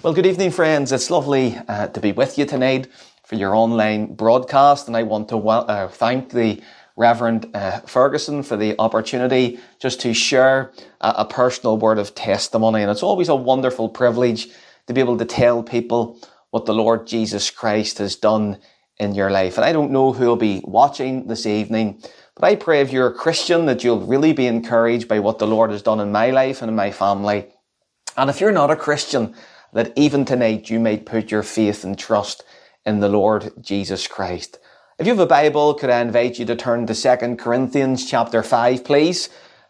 Well, good evening, friends. It's lovely to be with you tonight for your online broadcast, and I want to thank the Reverend Ferguson for the opportunity just to share a personal word of testimony. And it's always a wonderful privilege to be able to tell people what the Lord Jesus Christ has done in your life. And I don't know who will be watching this evening, but I pray if you're a Christian that you'll really be encouraged by what the Lord has done in my life and in my family. And if you're not a Christian, that even tonight you may put your faith and trust in the Lord Jesus Christ. If you have a Bible, could I invite you to turn to 2 Corinthians chapter 5, please?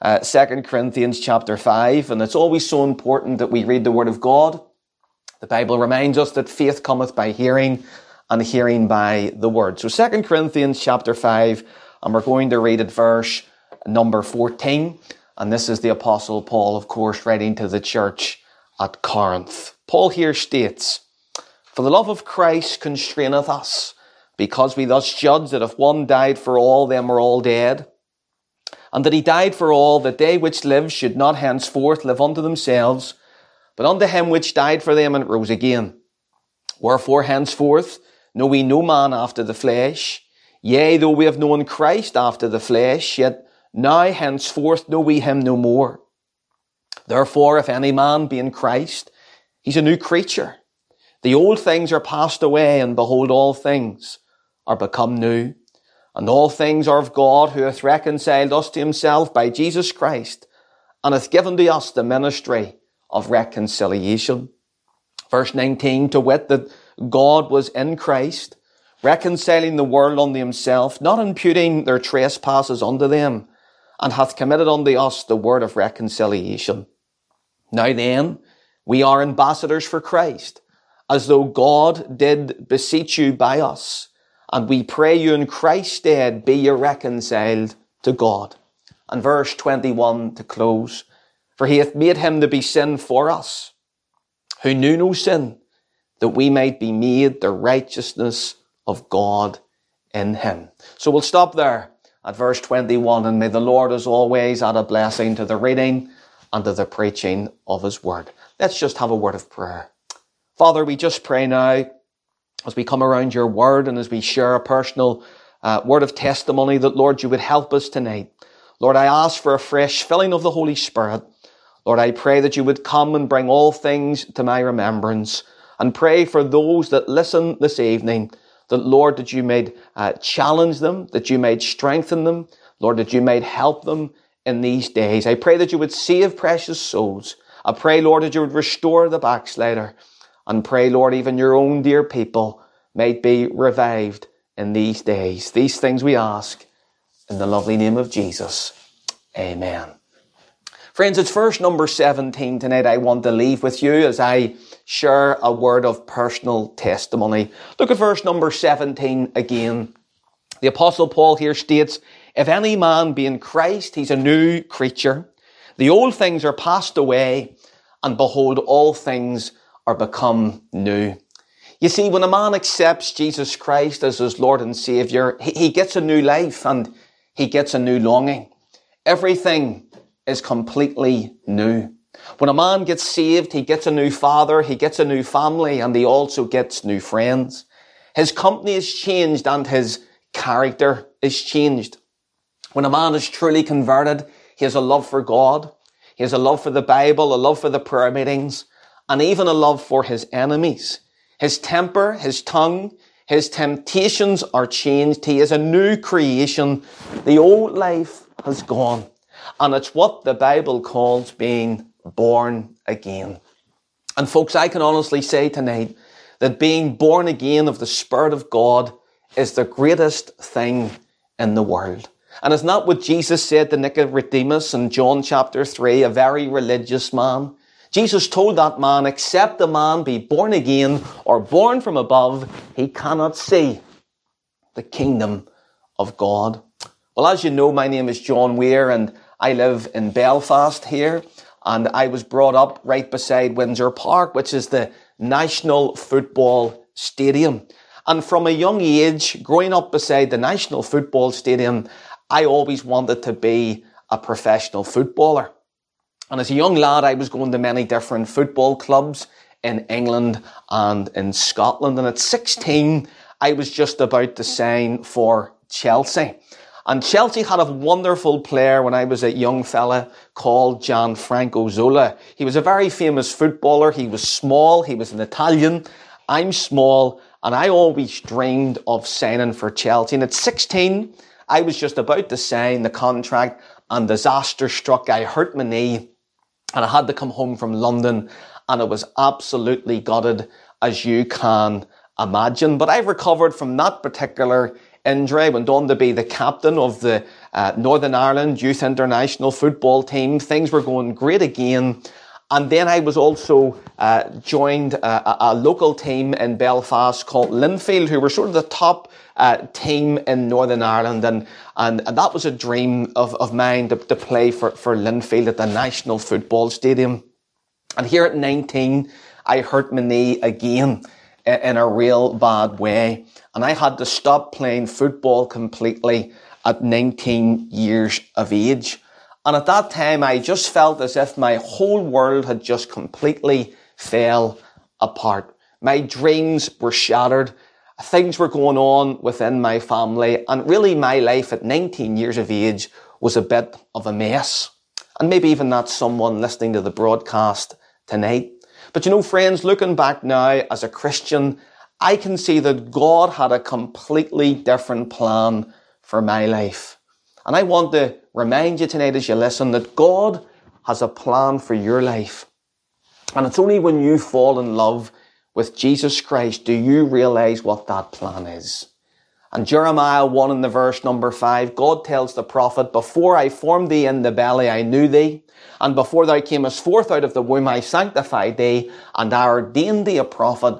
2 Corinthians chapter 5, and it's always so important that we read the Word of God. The Bible reminds us that faith cometh by hearing, and hearing by the Word. So 2 Corinthians chapter 5, and we're going to read at verse number 14, and this is the Apostle Paul, of course, writing to the church at Corinth. Paul here states, "For the love of Christ constraineth us, because we thus judge that if one died for all, then we're all dead. And that he died for all, that they which live should not henceforth live unto themselves, but unto him which died for them and rose again. Wherefore henceforth know we no man after the flesh. Yea, though we have known Christ after the flesh, yet now henceforth know we him no more. Therefore, if any man be in Christ, he's a new creature. The old things are passed away, and behold, all things are become new. And all things are of God, who hath reconciled us to himself by Jesus Christ, and hath given to us the ministry of reconciliation." Verse 19, "To wit, that God was in Christ, reconciling the world unto himself, not imputing their trespasses unto them, and hath committed unto us the word of reconciliation. Now then, we are ambassadors for Christ, as though God did beseech you by us. And we pray you in Christ's stead, be ye reconciled to God." And verse 21 to close, "For he hath made him to be sin for us, who knew no sin, that we might be made the righteousness of God in him." So we'll stop there at verse 21, and may the Lord as always add a blessing to the reading and to the preaching of his word. Let's just have a word of prayer. Father, we just pray now as we come around your word and as we share a personal word of testimony that, Lord, you would help us tonight. Lord, I ask for a fresh filling of the Holy Spirit. Lord, I pray that you would come and bring all things to my remembrance, and pray for those that listen this evening, that, Lord, that you might challenge them, that you might strengthen them, Lord, that you might help them in these days. I pray that you would save precious souls. I pray, Lord, that you would restore the backslider, and pray, Lord, even your own dear people might be revived in these days. These things we ask in the lovely name of Jesus. Amen. Friends, it's verse number 17 tonight I want to leave with you as I share a word of personal testimony. Look at verse number 17 again. The Apostle Paul here states, "If any man be in Christ, he's a new creature. The old things are passed away, and behold, all things are become new." You see, when a man accepts Jesus Christ as his Lord and Savior, he gets a new life and he gets a new longing. Everything is completely new. When a man gets saved, he gets a new father, he gets a new family, and he also gets new friends. His company is changed and his character is changed. When a man is truly converted, he has a love for God, he has a love for the Bible, a love for the prayer meetings, and even a love for his enemies. His temper, his tongue, his temptations are changed. He is a new creation. The old life has gone. And it's what the Bible calls being born again. And folks, I can honestly say tonight that being born again of the Spirit of God is the greatest thing in the world. And isn't that what Jesus said to Nicodemus in John chapter 3, a very religious man? Jesus told that man, except a man be born again or born from above, he cannot see the kingdom of God. Well, as you know, my name is John Weir and I live in Belfast here. And I was brought up right beside Windsor Park, which is the National Football Stadium. And from a young age, growing up beside the National Football Stadium, I always wanted to be a professional footballer. And as a young lad, I was going to many different football clubs in England and in Scotland. And at 16, I was just about to sign for Chelsea. And Chelsea had a wonderful player when I was a young fella called Gianfranco Zola. He was a very famous footballer. He was small. He was an Italian. I'm small. And I always dreamed of signing for Chelsea. And at 16, I was just about to sign the contract and disaster struck. I hurt my knee and I had to come home from London and I was absolutely gutted, as you can imagine. But I've recovered from that particular injury. I went on to be the captain of the Northern Ireland Youth International football team. Things were going great again. And then I was also joined a local team in Belfast called Linfield, who were sort of the top team in Northern Ireland. And that was a dream of mine to play for Linfield at the National Football Stadium. And here at 19, I hurt my knee again in a real bad way. And I had to stop playing football completely at 19 years of age. And at that time, I just felt as if my whole world had just completely fell apart. My dreams were shattered. Things were going on within my family. And really, my life at 19 years of age was a bit of a mess. And maybe even that's someone listening to the broadcast tonight. But you know, friends, looking back now as a Christian, I can see that God had a completely different plan for my life. And I want to remind you tonight as you listen that God has a plan for your life. And it's only when you fall in love with Jesus Christ do you realize what that plan is. And Jeremiah 1 in the verse number 5, God tells the prophet, before I formed thee in the belly, I knew thee. And before thou camest forth out of the womb, I sanctified thee, and I ordained thee a prophet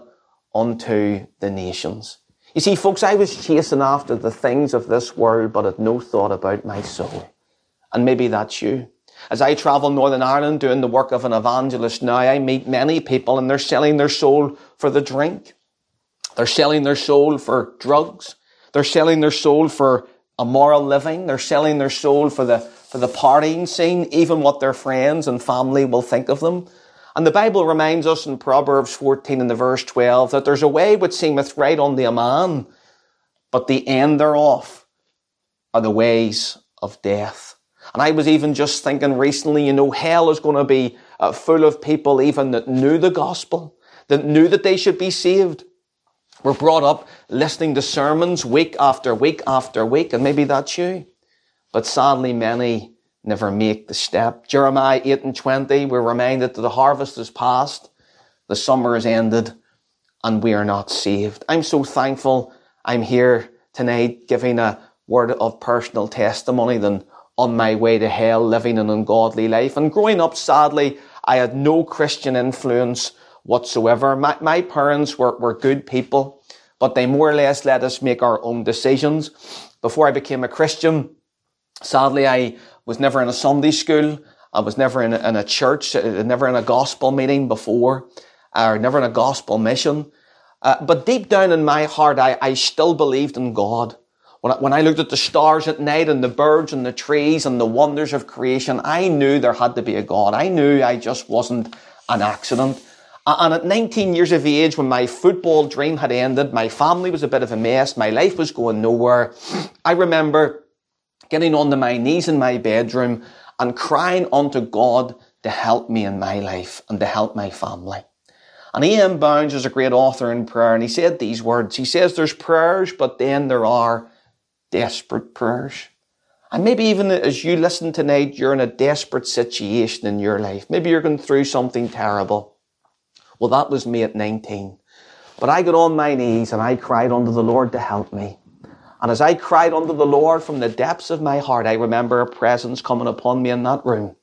unto the nations. You see, folks, I was chasing after the things of this world, but had no thought about my soul. And maybe that's you. As I travel Northern Ireland doing the work of an evangelist now, I meet many people and they're selling their soul for the drink. They're selling their soul for drugs. They're selling their soul for immoral living. They're selling their soul for the partying scene, even what their friends and family will think of them. And the Bible reminds us in Proverbs 14 in the verse 12 that there's a way which seemeth right unto a man, but the end thereof are the ways of death. And I was even just thinking recently, you know, hell is going to be full of people even that knew the gospel, that knew that they should be saved. We're brought up listening to sermons week after week after week, and maybe that's you. But sadly, many never make the step. Jeremiah 8:20, we're reminded that the harvest is past, the summer is ended, and we are not saved. I'm so thankful I'm here tonight giving a word of personal testimony than on my way to hell, living an ungodly life. And growing up, sadly, I had no Christian influence whatsoever. My parents were good people, but they more or less let us make our own decisions. Before I became a Christian, sadly, I was never in a Sunday school. I was never in a church, never in a gospel meeting before, or never in a gospel mission. But deep down in my heart, I still believed in God. When I looked at the stars at night and the birds and the trees and the wonders of creation, I knew there had to be a God. I knew I just wasn't an accident. And at 19 years of age, when my football dream had ended, my family was a bit of a mess, my life was going nowhere, I remember getting onto my knees in my bedroom and crying unto God to help me in my life and to help my family. And E.M. Bounds is a great author in prayer, and he said these words. He says, there's prayers, but then there are desperate prayers. And maybe even as you listen tonight, you're in a desperate situation in your life. Maybe you're going through something terrible. Well, that was me at 19. But I got on my knees and I cried unto the Lord to help me. And as I cried unto the Lord from the depths of my heart, I remember a presence coming upon me in that room.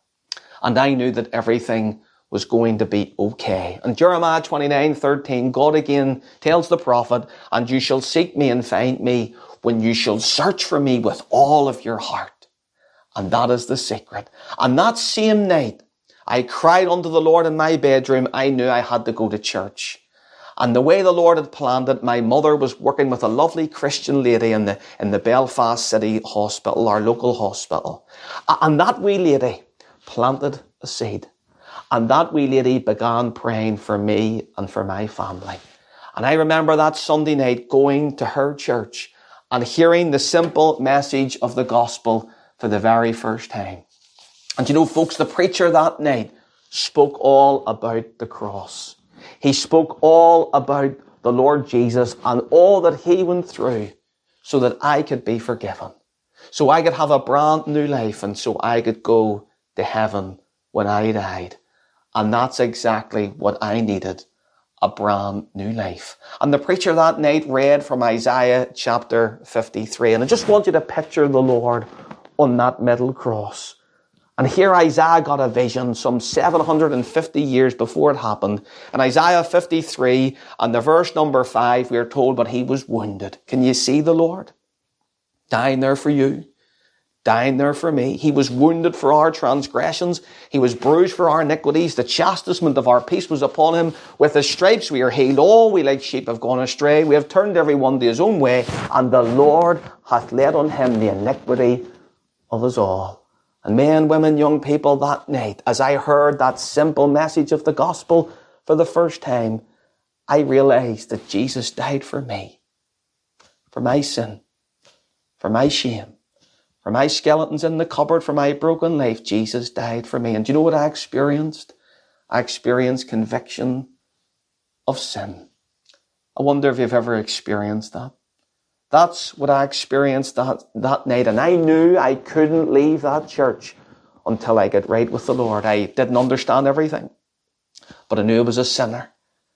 And I knew that everything was going to be okay. And Jeremiah 29:13, God again tells the prophet, and you shall seek me and find me when you shall search for me with all of your heart. And that is the secret. And that same night, I cried unto the Lord in my bedroom. I knew I had to go to church. And the way the Lord had planned it, my mother was working with a lovely Christian lady in the Belfast City Hospital, our local hospital. And that wee lady planted a seed. And that wee lady began praying for me and for my family. And I remember that Sunday night going to her church and hearing the simple message of the gospel for the very first time. And you know, folks, the preacher that night spoke all about the cross. He spoke all about the Lord Jesus and all that he went through so that I could be forgiven, so I could have a brand new life, and so I could go to heaven when I died. And that's exactly what I needed, a brand new life. And the preacher that night read from Isaiah chapter 53. And I just want you to picture the Lord on that middle cross. And here Isaiah got a vision some 750 years before it happened. In Isaiah 53 and the verse number 5, we are told, but he was wounded. Can you see the Lord? Dying there for you. Dying there for me. He was wounded for our transgressions. He was bruised for our iniquities. The chastisement of our peace was upon him. With his stripes we are healed. All we like sheep have gone astray. We have turned every one to his own way. And the Lord hath laid on him the iniquity of us all. And men, women, young people, that night, as I heard that simple message of the gospel for the first time, I realized that Jesus died for me. For my sin. For my shame. For my skeletons in the cupboard, for my broken life, Jesus died for me. And do you know what I experienced? I experienced conviction of sin. I wonder if you've ever experienced that. That's what I experienced that night. And I knew I couldn't leave that church until I got right with the Lord. I didn't understand everything, but I knew I was a sinner.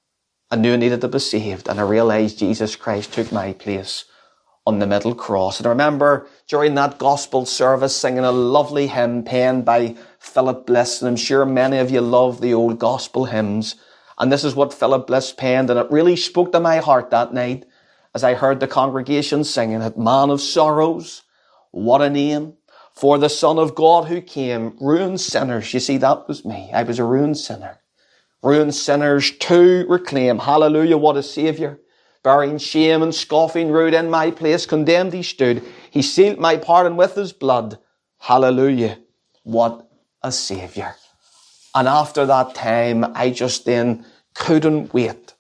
I knew I needed to be saved. And I realized Jesus Christ took my place on the middle cross. And I remember during that gospel service singing a lovely hymn penned by Philip Bliss. And I'm sure many of you love the old gospel hymns. And this is what Philip Bliss penned. And it really spoke to my heart that night as I heard the congregation singing it. Man of sorrows, what a name for the Son of God who came. Ruined sinners. You see, that was me. I was a ruined sinner. Ruined sinners to reclaim. Hallelujah, what a Saviour. Bearing shame and scoffing rude in my place, condemned he stood. He sealed my pardon with his blood. Hallelujah, what a Saviour. And after that time, I just then couldn't wait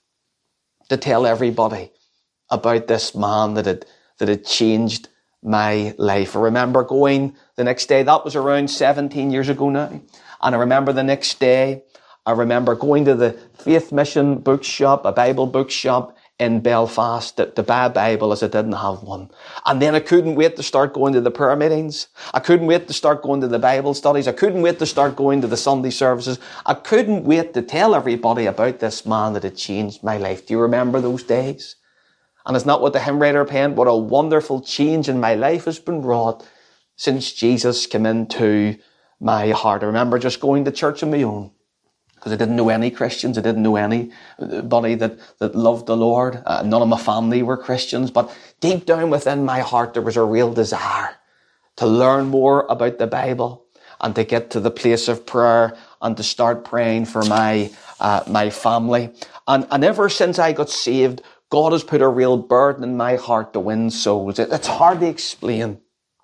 to tell everybody about this man that had changed my life. I remember going the next day, that was around 17 years ago now. And I remember the next day, I remember going to the Faith Mission bookshop, a Bible bookshop in Belfast to buy a Bible as I didn't have one. And then I couldn't wait to start going to the prayer meetings. I couldn't wait to start going to the Bible studies. I couldn't wait to start going to the Sunday services. I couldn't wait to tell everybody about this man that had changed my life. Do you remember those days? And it's not what the hymn writer penned, what a wonderful change in my life has been wrought since Jesus came into my heart. I remember just going to church on my own, because I didn't know any Christians. I didn't know anybody that loved the Lord. None of my family were Christians. But deep down within my heart, there was a real desire to learn more about the Bible and to get to the place of prayer and to start praying for my family. And ever since I got saved, God has put a real burden in my heart to win souls. It's hard to explain.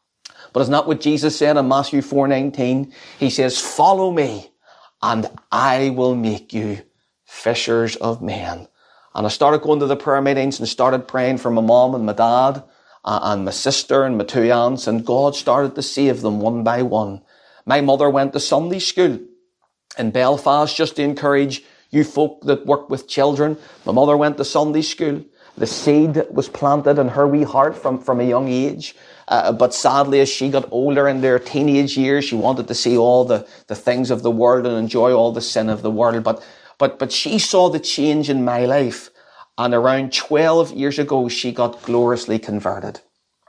But it's not what Jesus said in Matthew 4:19. He says, follow me, and I will make you fishers of men. And I started going to the prayer meetings and started praying for my mom and my dad and my sister and my two aunts. And God started to save them one by one. My mother went to Sunday school in Belfast just to encourage you folk that work with children. My mother went to Sunday school. The seed was planted in her wee heart from a young age. But sadly, as she got older in their teenage years, she wanted to see all the things of the world and enjoy all the sin of the world. But she saw the change in my life. And around 12 years ago, she got gloriously converted.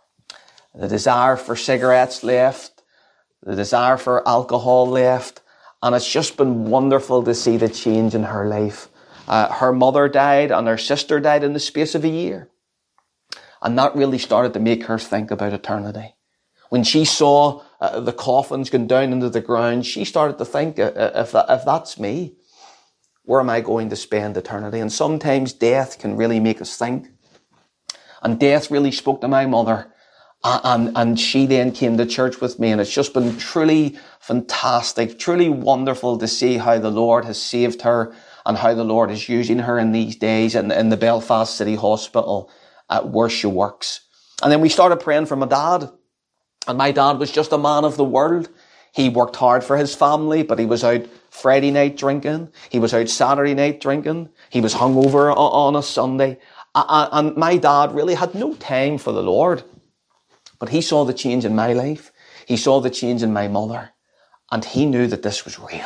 The desire for cigarettes left. The desire for alcohol left. And it's just been wonderful to see the change in her life. Her mother died and her sister died in the space of a year. And that really started to make her think about eternity. When she saw the coffins going down into the ground, she started to think, if that's me, where am I going to spend eternity? And sometimes death can really make us think. And death really spoke to my mother And she then came to church with me, and it's just been truly fantastic, truly wonderful to see how the Lord has saved her and how the Lord is using her in these days in the Belfast City Hospital where she works. And then we started praying for my dad. And my dad was just a man of the world. He worked hard for his family, but he was out Friday night drinking. He was out Saturday night drinking. He was hungover on a Sunday. And my dad really had no time for the Lord. But he saw the change in my life. He saw the change in my mother. And he knew that this was real.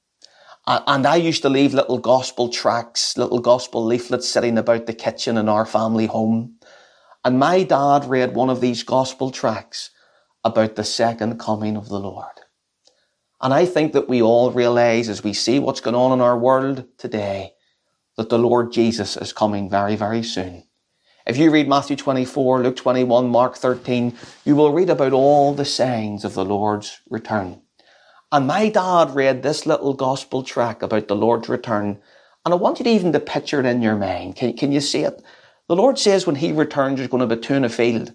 And I used to leave little gospel tracts, little gospel leaflets sitting about the kitchen in our family home. And my dad read one of these gospel tracts about the second coming of the Lord. And I think that we all realize, as we see what's going on in our world today, that the Lord Jesus is coming very, very soon. If you read Matthew 24, Luke 21, Mark 13, you will read about all the signs of the Lord's return. And my dad read this little gospel tract about the Lord's return. And I want you to even to picture it in your mind. Can you see it? The Lord says when he returns, there's going to be two in a field.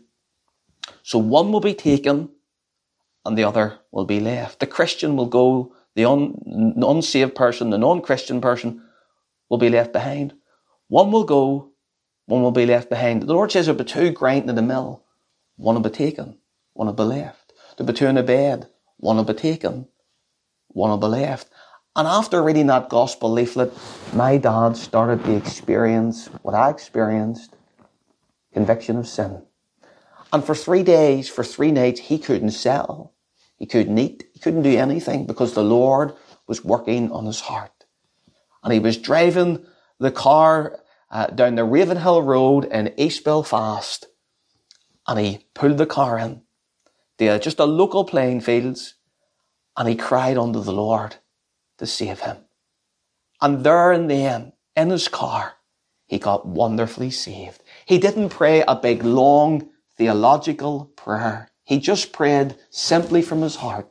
So one will be taken and the other will be left. The Christian will go, the unsaved person, the non-Christian person will be left behind. One will go, one will be left behind. The Lord says there'll be two grinding in the mill. One will be taken, one will be left. There'll be two in a bed. One will be taken, one will be left. And after reading that gospel leaflet, my dad started to experience what I experienced, conviction of sin. And for 3 days, for 3 nights, he couldn't sell. He couldn't eat. He couldn't do anything because the Lord was working on his heart. And he was driving the car down the Ravenhill Road in East Belfast. And he pulled the car in to just a local playing fields. And he cried unto the Lord to save him. And there and then, in his car, he got wonderfully saved. He didn't pray a big, long, theological prayer. He just prayed simply from his heart,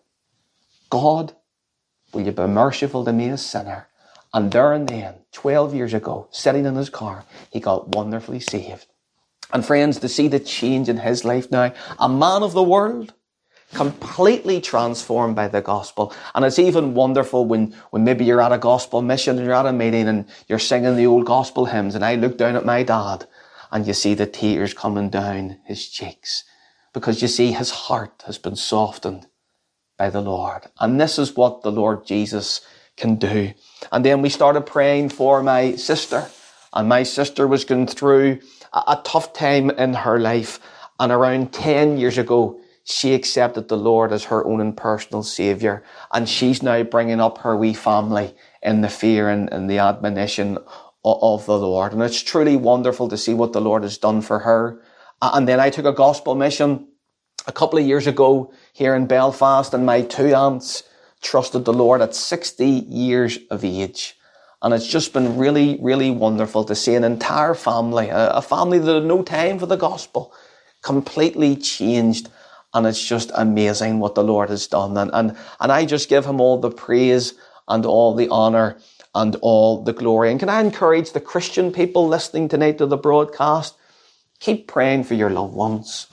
God, will you be merciful to me, a sinner? And there and then, 12 years ago, sitting in his car, he got wonderfully saved. And friends, to see the change in his life now, a man of the world, completely transformed by the gospel. And it's even wonderful when maybe you're at a gospel mission and you're at a meeting and you're singing the old gospel hymns, and I look down at my dad and you see the tears coming down his cheeks because you see his heart has been softened by the Lord. And this is what the Lord Jesus can do. And then we started praying for my sister, and my sister was going through a tough time in her life. And around 10 years ago, she accepted the Lord as her own and personal saviour. And she's now bringing up her wee family in the fear and the admonition of the Lord. And it's truly wonderful to see what the Lord has done for her. And then I took a gospel mission a couple of years ago here in Belfast, and my 2 aunts trusted the Lord at 60 years of age. And it's just been really, really wonderful to see an entire family, a family that had no time for the gospel, completely changed. And it's just amazing what the Lord has done. And I just give him all the praise and all the honour and all the glory. And can I encourage the Christian people listening tonight to the broadcast, keep praying for your loved ones.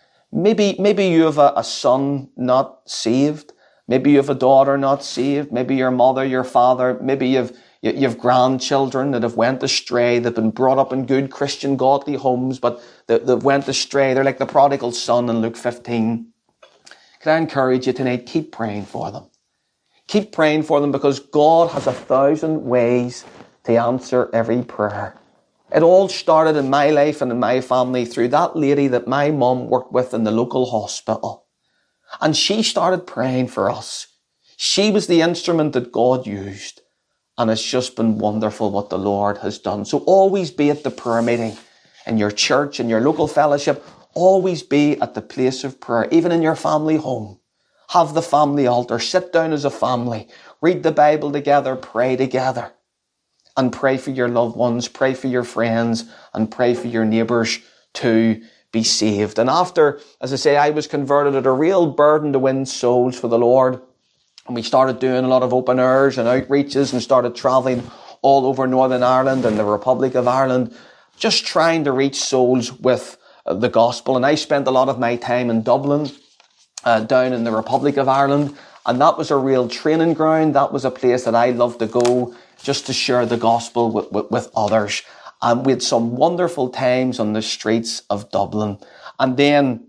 Maybe you have a son not saved. Maybe you have a daughter not saved. Maybe your mother, your father, maybe you've grandchildren that have went astray. They've been brought up in good Christian godly homes, but they've went astray. They're like the prodigal son in Luke 15. Can I encourage you tonight? Keep praying for them. Keep praying for them, because God has 1,000 ways to answer every prayer. It all started in my life and in my family through that lady that my mum worked with in the local hospital. And she started praying for us. She was the instrument that God used. And it's just been wonderful what the Lord has done. So always be at the prayer meeting in your church, in your local fellowship. Always be at the place of prayer, even in your family home. Have the family altar. Sit down as a family. Read the Bible together. Pray together. And pray for your loved ones. Pray for your friends. And pray for your neighbours to be saved. And after, as I say, I was converted at a real burden to win souls for the Lord. And we started doing a lot of open airs and outreaches and started travelling all over Northern Ireland and the Republic of Ireland, just trying to reach souls with the gospel. And I spent a lot of my time in Dublin, down in the Republic of Ireland. And that was a real training ground. That was a place that I loved to go just to share the gospel with others. And we had some wonderful times on the streets of Dublin. And then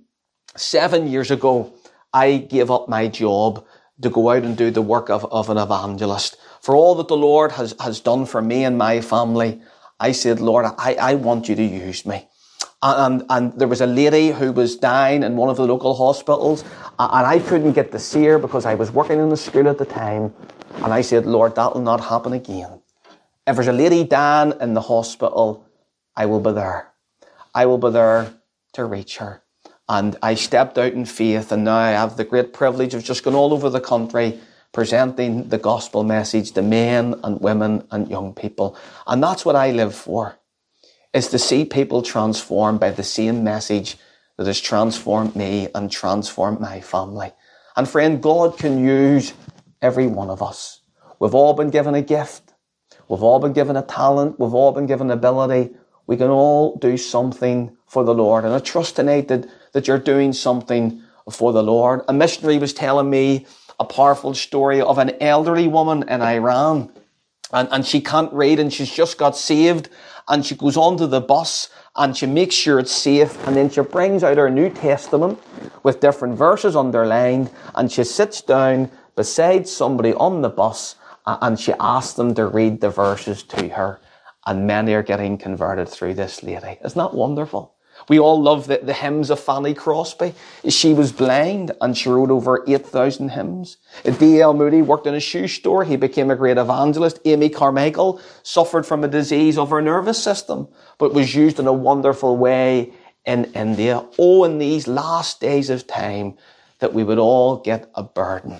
7 years ago, I gave up my job to go out and do the work of an evangelist. For all that the Lord has done for me and my family, I said, Lord, I want you to use me. And there was a lady who was dying in one of the local hospitals, and I couldn't get to see her because I was working in the school at the time. And I said, Lord, that will not happen again. If there's a lady dying in the hospital, I will be there. I will be there to reach her. And I stepped out in faith, and now I have the great privilege of just going all over the country presenting the gospel message to men and women and young people. And that's what I live for, is to see people transformed by the same message that has transformed me and transformed my family. And friend, God can use every one of us. We've all been given a gift. We've all been given a talent. We've all been given ability. We can all do something for the Lord. And I trust tonight that you're doing something for the Lord. A missionary was telling me a powerful story of an elderly woman in Iran. And she can't read, and she's just got saved. And she goes onto the bus and she makes sure it's safe. And then she brings out her New Testament with different verses underlined. And she sits down beside somebody on the bus and she asks them to read the verses to her. And many are getting converted through this lady. Isn't that wonderful? We all love the hymns of Fanny Crosby. She was blind and she wrote over 8,000 hymns. D.L. Moody worked in a shoe store. He became a great evangelist. Amy Carmichael suffered from a disease of her nervous system, but was used in a wonderful way in India. Oh, in these last days of time, that we would all get a burden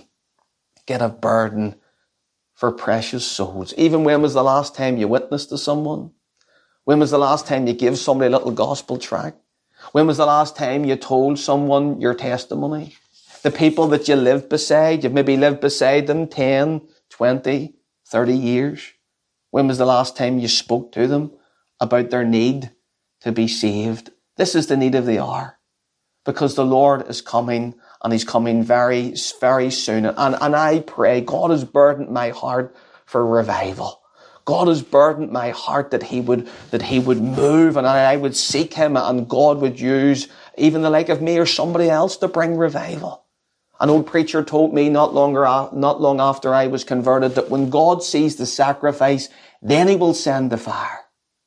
for precious souls. Even when was the last time you witnessed to someone? When was the last time you gave somebody a little gospel tract? When was the last time you told someone your testimony? The people that you lived beside, you've maybe lived beside them 10, 20, 30 years. When was the last time you spoke to them about their need to be saved? This is the need of the hour, because the Lord is coming, and He's coming very, very soon. And I pray, God has burdened my heart for revival. God has burdened my heart that He would move, and I would seek Him, and God would use even the like of me or somebody else to bring revival. An old preacher told me not long after I was converted that when God sees the sacrifice, then He will send the fire.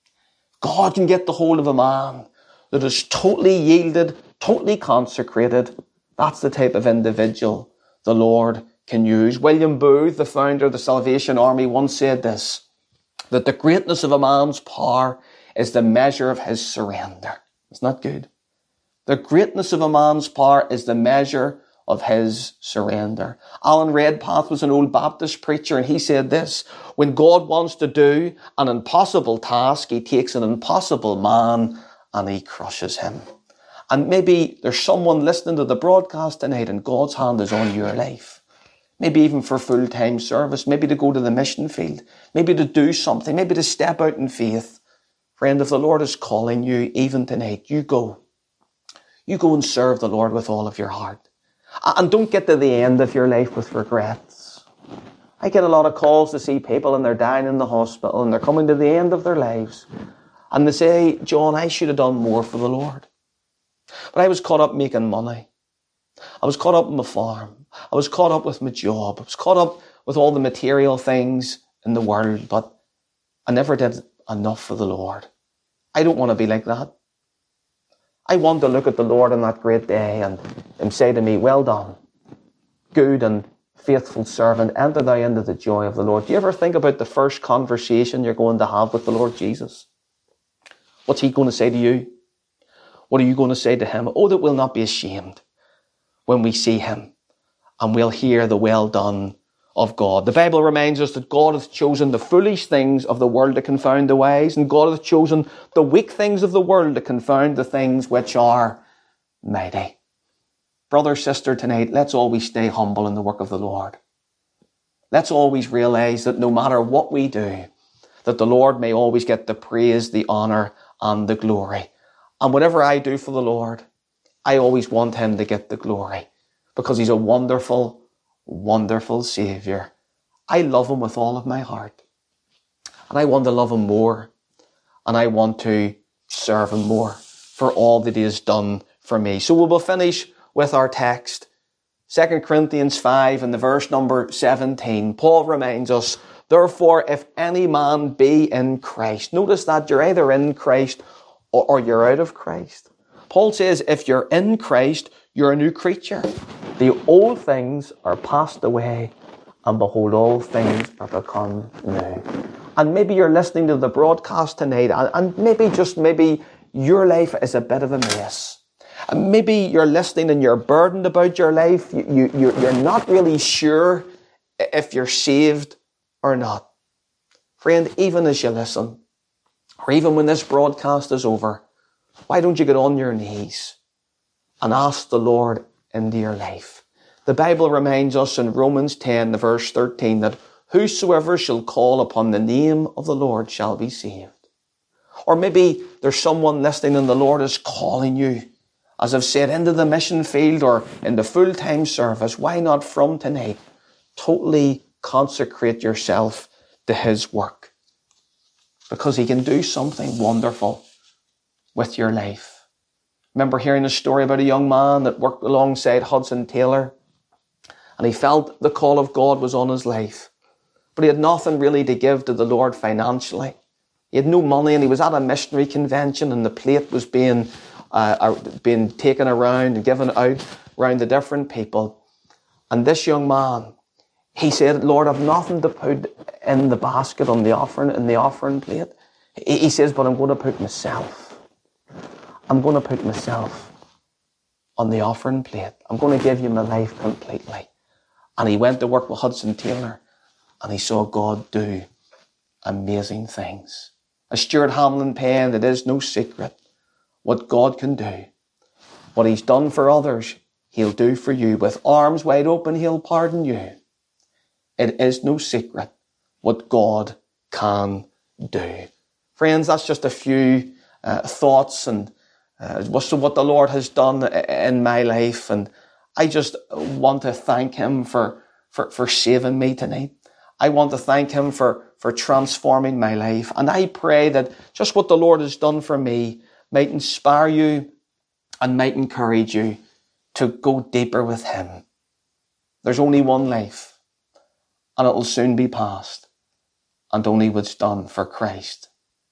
God can get the hold of a man that is totally yielded, totally consecrated. That's the type of individual the Lord can use. William Booth, the founder of the Salvation Army, once said this, that the greatness of a man's power is the measure of his surrender. Isn't that good? The greatness of a man's power is the measure of his surrender. Alan Redpath was an old Baptist preacher, and he said this, when God wants to do an impossible task, He takes an impossible man and He crushes him. And maybe there's someone listening to the broadcast tonight and God's hand is on your life. Maybe even for full-time service, maybe to go to the mission field, maybe to do something, maybe to step out in faith. Friend, if the Lord is calling you even tonight, you go. You go and serve the Lord with all of your heart. And don't get to the end of your life with regrets. I get a lot of calls to see people and they're dying in the hospital and they're coming to the end of their lives. And they say, John, I should have done more for the Lord. But I was caught up making money. I was caught up in my farm. I was caught up with my job. I was caught up with all the material things in the world, but I never did enough for the Lord. I don't want to be like that. I want to look at the Lord on that great day and Him say to me, well done, good and faithful servant, enter thou into the joy of the Lord. Do you ever think about the first conversation you're going to have with the Lord Jesus? What's He going to say to you? What are you going to say to Him? Oh, that we'll not be ashamed when we see Him and we'll hear the well done of God. The Bible reminds us that God hath chosen the foolish things of the world to confound the wise, and God hath chosen the weak things of the world to confound the things which are mighty. Brother, sister, tonight, let's always stay humble in the work of the Lord. Let's always realize that no matter what we do, that the Lord may always get the praise, the honor, and the glory. And whatever I do for the Lord, I always want him to get the glory, because he's a wonderful, wonderful Saviour. I love him with all of my heart. And I want to love him more. And I want to serve him more for all that he has done for me. So we will finish with our text. 2 Corinthians 5 and the verse number 17. Paul reminds us, therefore, if any man be in Christ. Notice that you're either in Christ or you're out of Christ. Paul says, if you're in Christ, you're a new creature. The old things are passed away, and behold, all things are become new. And maybe you're listening to the broadcast tonight, and maybe your life is a bit of a mess. And maybe you're listening and you're burdened about your life. You're not really sure if you're saved or not. Friend, even as you listen, or even when this broadcast is over, why don't you get on your knees and ask the Lord into your life? The Bible reminds us in Romans 10, the verse 13, that whosoever shall call upon the name of the Lord shall be saved. Or maybe there's someone listening and the Lord is calling you, as I've said, into the mission field or in the full-time service. Why not from tonight totally consecrate yourself to his work? Because he can do something wonderful with your life. Remember hearing a story about a young man that worked alongside Hudson Taylor, and he felt the call of God was on his life, but he had nothing really to give to the Lord financially. He had no money, and he was at a missionary convention, and the plate was being taken around and given out around the different people. And this young man, he said, Lord, I've nothing to put in the basket on the offering plate. He says, but I'm going to put myself. I'm going to put myself on the offering plate. I'm going to give you my life completely. And he went to work with Hudson Taylor, and he saw God do amazing things. As Stuart Hamlin penned, it is no secret what God can do. What he's done for others, he'll do for you. With arms wide open, he'll pardon you. It is no secret what God can do. Friends, that's just a few thoughts and what the Lord has done in my life. And I just want to thank him for saving me tonight. I want to thank him for transforming my life. And I pray that just what the Lord has done for me might inspire you and might encourage you to go deeper with him. There's only one life, and it will soon be past. And only what's done for Christ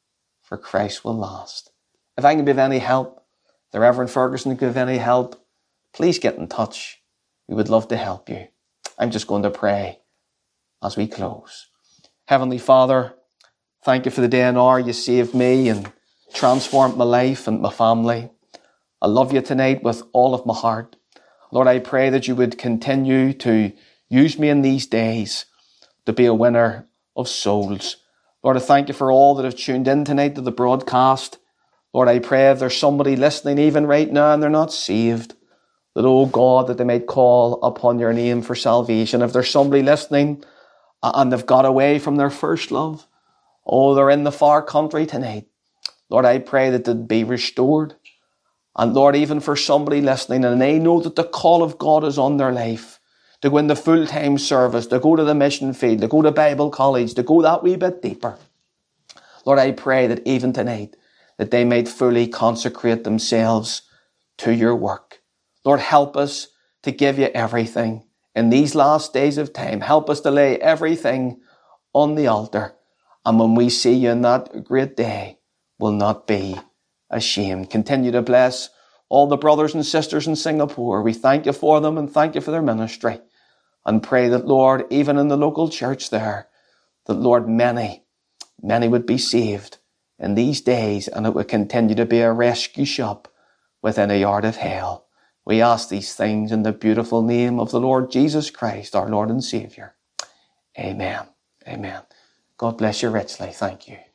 will last. If I can be of any help, the Reverend Ferguson can give any help, please get in touch. We would love to help you. I'm just going to pray as we close. Heavenly Father, thank you for the day and hour you saved me and transformed my life and my family. I love you tonight with all of my heart. Lord, I pray that you would continue to use me in these days to be a winner of souls. Lord, I thank you for all that have tuned in tonight to the broadcast. Lord, I pray if there's somebody listening even right now and they're not saved, that, oh God, that they might call upon your name for salvation. If there's somebody listening and they've got away from their first love, oh, they're in the far country tonight, Lord, I pray that they'd be restored. And Lord, even for somebody listening and they know that the call of God is on their life, to go into full-time service, to go to the mission field, to go to Bible college, to go that wee bit deeper. Lord, I pray that even tonight, that they might fully consecrate themselves to your work. Lord, help us to give you everything in these last days of time. Help us to lay everything on the altar. And when we see you in that great day, we'll not be ashamed. Continue to bless all the brothers and sisters in Singapore. We thank you for them and thank you for their ministry. And pray that, Lord, even in the local church there, that, Lord, many would be saved in these days, and it would continue to be a rescue shop within a yard of hell. We ask these things in the beautiful name of the Lord Jesus Christ, our Lord and Saviour. Amen. Amen. God bless you richly. Thank you.